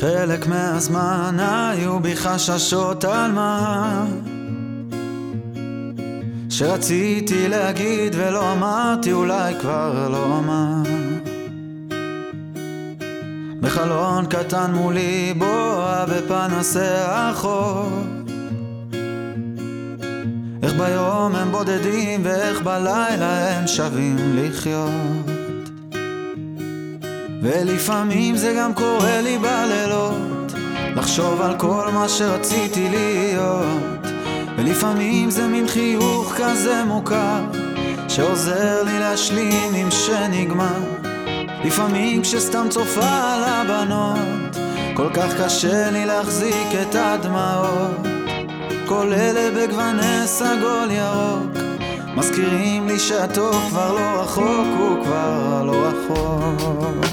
חלק מהזמן היו בי חששות על מה שרציתי להגיד ולא אמרתי, אולי כבר לא אמר. בחלון קטן מולי בואה בפנסי החור, איך ביום הם בודדים ואיך בלילה הם שווים לחיות. ולפעמים זה גם קורה לי בלילות, לחשוב על כל מה שרציתי להיות. ולפעמים זה מין חיוך כזה מוכר שעוזר לי להשלים עם שנגמר. לפעמים כשסתם צופה על הבנות כל כך קשה לי להחזיק את הדמעות. כל אלה בגווני סגול ירוק מזכירים לי שהטוב כבר לא רחוק, הוא כבר לא רחוק.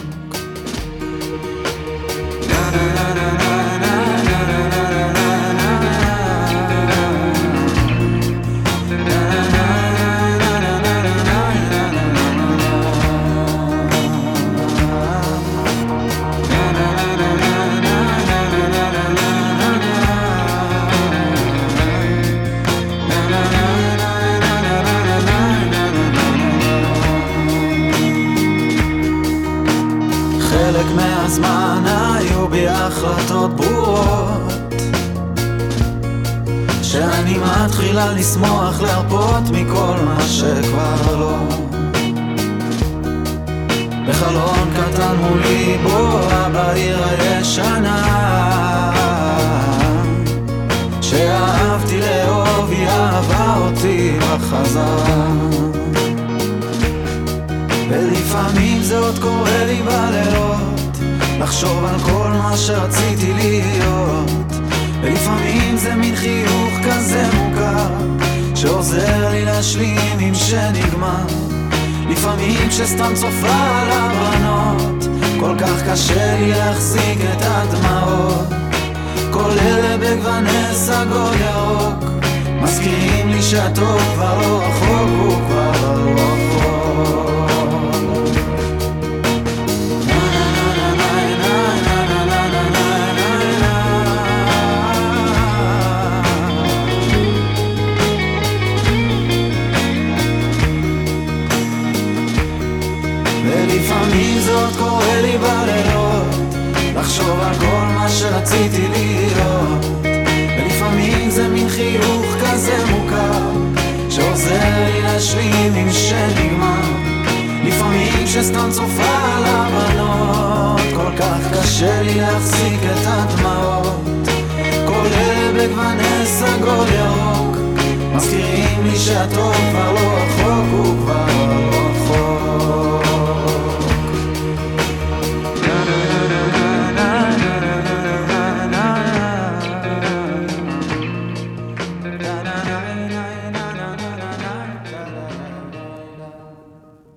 חלק מהזמן היו בי החלטות ברורות שאני מתחילה לשמוח, להרפות מכל מה שכבר לא. בחלון קטן מולי בואה בעיר הישנה שאהבתי לאהוב, היא אהבה אותי בחזרה. ולפעמים זה עוד קורה לי בלילות, לחשוב על כל מה שרציתי להיות. ולפעמים זה מין חיוך כזה מוכר שעוזר לי להשלים עם שנגמר. לפעמים כשסתם צופה על הבנות כל כך קשה לי להחזיק את הדמעות. כל אלה בגווני סגול ירוק מזכירים לי שהטוב כבר לא רחוק, הוא כבר לא רחוק. ולפעמים זאת קורה לי בלילות, לחשוב על כל מה שרציתי להיות. ולפעמים זה מין חיוך כזה מוכר שעוזר לי להשלים עם שנגמר. לפעמים כשסתם צופה על הבנות כל כך קשה לי להחזיק את הדמעות. כל אלה בגווני סגול ירוק מזכירים לי שהטוב כבר לא